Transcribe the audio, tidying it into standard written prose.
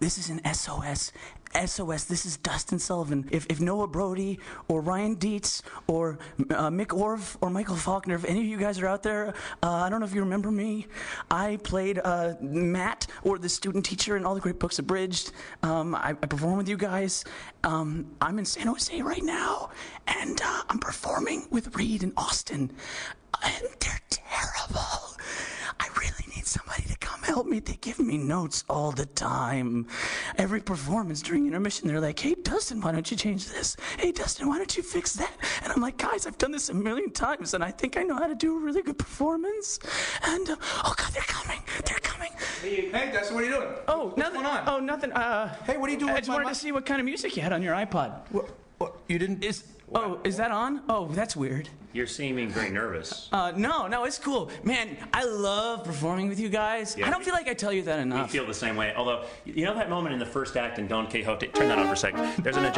This is an SOS. SOS, this is Dustin Sullivan. If Noah Brody or Ryan Dietz or Mick Orv or Michael Faulkner, if any of you guys are out there, I don't know if you remember me. I played Matt, or the student teacher in All the Great Books Abridged. I perform with you guys. I'm in San Jose right now, and I'm performing with Reed and Austin. And they're terrible. I really need somebody to come help me. They give me notes all the time. Every performance during intermission, they're like, hey, Dustin, why don't you change this? Hey, Dustin, why don't you fix that? And I'm like, guys, I've done this a million times, and I think I know how to do a really good performance. And, oh, God, they're coming. They're coming. Hey, Dustin, what are you doing? Oh, What's nothing. going on? Oh, nothing. Hey, what are you doing I with just my wanted to mic? see what kind of music you had on your iPod. What? You didn't? Is that on? Oh, that's weird. You're seeming very nervous. No, it's cool. Man, I love performing with you guys. Yeah, I don't feel like I tell you that We enough. feel the same way. Although, you know that moment in the first act in Don Quixote? Turn that on for a second. There's an